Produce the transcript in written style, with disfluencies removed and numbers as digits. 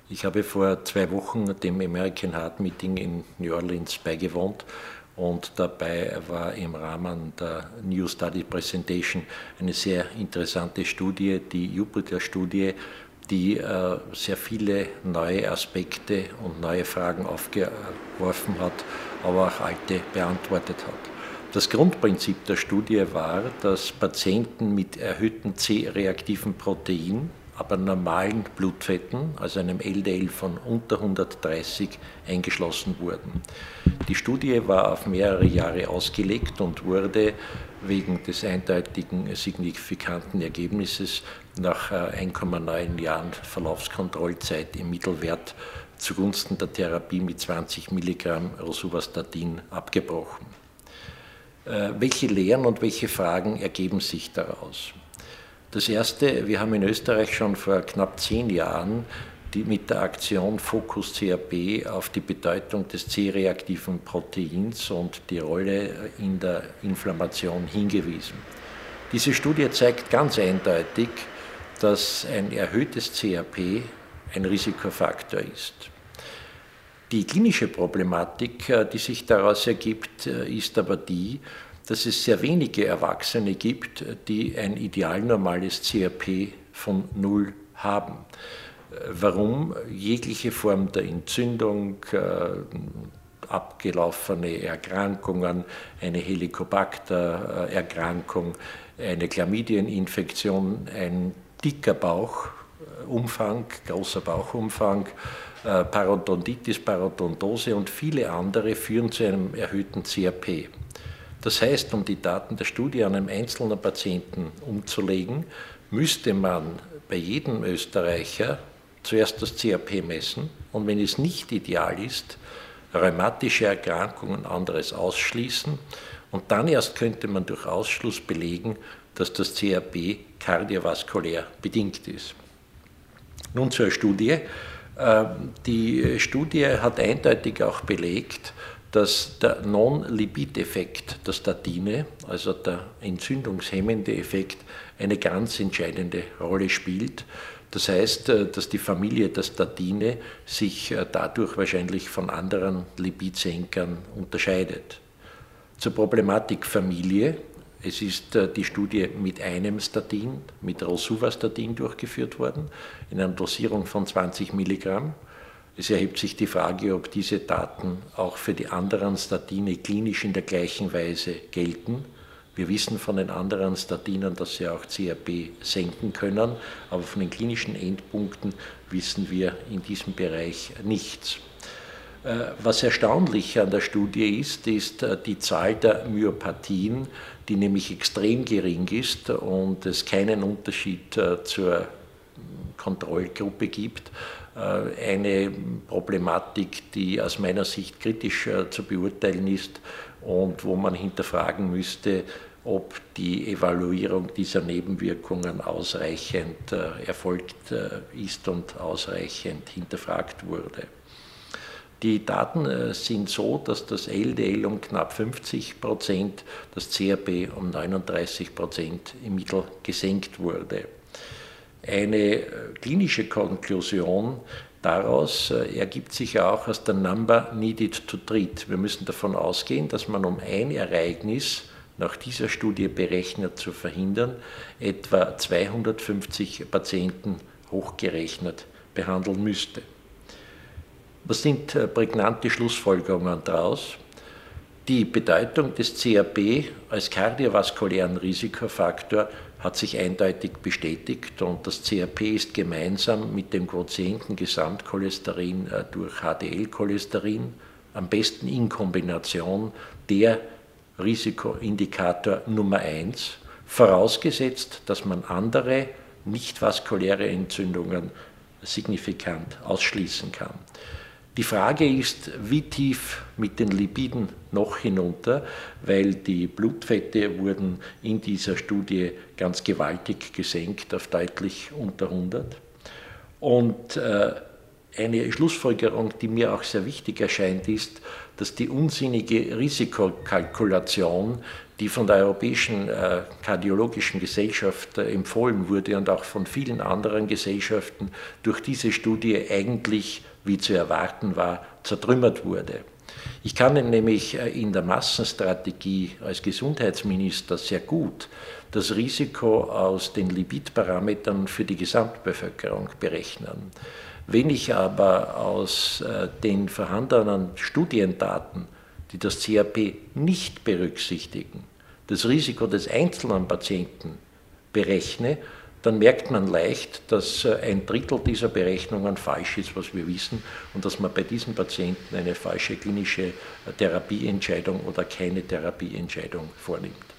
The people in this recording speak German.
Ich habe vor 2 Wochen dem American Heart Meeting in New Orleans beigewohnt und dabei war im Rahmen der New Study Presentation eine sehr interessante Studie, die Jupiter-Studie, die sehr viele neue Aspekte und neue Fragen aufgeworfen hat, aber auch alte beantwortet hat. Das Grundprinzip der Studie war, dass Patienten mit erhöhtem C-reaktiven Protein, aber normalen Blutfetten, also einem LDL von unter 130, eingeschlossen wurden. Die Studie war auf mehrere Jahre ausgelegt und wurde wegen des eindeutigen signifikanten Ergebnisses nach 1,9 Jahren Verlaufskontrollzeit im Mittelwert zugunsten der Therapie mit 20 Milligramm Rosuvastatin abgebrochen. Welche Lehren und welche Fragen ergeben sich daraus? Das erste, wir haben in Österreich schon vor knapp 10 Jahren mit der Aktion Focus CRP auf die Bedeutung des C-reaktiven Proteins und die Rolle in der Inflammation hingewiesen. Diese Studie zeigt ganz eindeutig, dass ein erhöhtes CRP ein Risikofaktor ist. Die klinische Problematik, die sich daraus ergibt, ist aber die, dass es sehr wenige Erwachsene gibt, die ein ideal normales CRP von 0 haben. Warum? Jegliche Form der Entzündung, abgelaufene Erkrankungen, eine Helicobacter-Erkrankung, eine Chlamydieninfektion, ein dicker Bauchumfang, großer Bauchumfang, Parodontitis, Parodontose und viele andere führen zu einem erhöhten CRP. Das heißt, um die Daten der Studie an einem einzelnen Patienten umzulegen, müsste man bei jedem Österreicher zuerst das CRP messen und wenn es nicht ideal ist, rheumatische Erkrankungen und anderes ausschließen und dann erst könnte man durch Ausschluss belegen, dass das CRP kardiovaskulär bedingt ist. Nun zur Studie. Die Studie hat eindeutig auch belegt, dass der Non-Lipid-Effekt der Statine, also der entzündungshemmende Effekt, eine ganz entscheidende Rolle spielt. Das heißt, dass die Familie der Statine sich dadurch wahrscheinlich von anderen Lipidsenkern unterscheidet. Zur Problematik Familie. Es ist die Studie mit einem Statin, mit Rosuvastatin durchgeführt worden, in einer Dosierung von 20 Milligramm. Es erhebt sich die Frage, ob diese Daten auch für die anderen Statine klinisch in der gleichen Weise gelten. Wir wissen von den anderen Statinen, dass sie auch CRP senken können, aber von den klinischen Endpunkten wissen wir in diesem Bereich nichts. Was erstaunlich an der Studie ist die Zahl der Myopathien, die nämlich extrem gering ist und es keinen Unterschied zur Kontrollgruppe gibt. Eine Problematik, die aus meiner Sicht kritisch zu beurteilen ist und wo man hinterfragen müsste, ob die Evaluierung dieser Nebenwirkungen ausreichend erfolgt ist und ausreichend hinterfragt wurde. Die Daten sind so, dass das LDL um knapp 50%, das CRP um 39% im Mittel gesenkt wurde. Eine klinische Konklusion daraus ergibt sich auch aus der Number needed to treat. Wir müssen davon ausgehen, dass man, um ein Ereignis nach dieser Studie berechnet zu verhindern, etwa 250 Patienten hochgerechnet behandeln müsste. Was sind prägnante Schlussfolgerungen daraus? Die Bedeutung des CRP als kardiovaskulären Risikofaktor hat sich eindeutig bestätigt und das CRP ist gemeinsam mit dem Quotienten Gesamtcholesterin durch HDL-Cholesterin am besten in Kombination der Risikoindikator Nummer 1, vorausgesetzt, dass man andere nicht vaskuläre Entzündungen signifikant ausschließen kann. Die Frage ist, wie tief mit den Lipiden noch hinunter, weil die Blutfette wurden in dieser Studie ganz gewaltig gesenkt auf deutlich unter 100. Und eine Schlussfolgerung, die mir auch sehr wichtig erscheint, ist, dass die unsinnige Risikokalkulation, die von der Europäischen Kardiologischen Gesellschaft empfohlen wurde und auch von vielen anderen Gesellschaften, durch diese Studie eigentlich, wie zu erwarten war, zertrümmert wurde. Ich kann nämlich in der Massenstrategie als Gesundheitsminister sehr gut das Risiko aus den Lipidparametern für die Gesamtbevölkerung berechnen. Wenn ich aber aus den vorhandenen Studiendaten, die das CRP nicht berücksichtigen, das Risiko des einzelnen Patienten berechne, dann merkt man leicht, dass ein Drittel dieser Berechnungen falsch ist, was wir wissen, und dass man bei diesen Patienten eine falsche klinische Therapieentscheidung oder keine Therapieentscheidung vornimmt.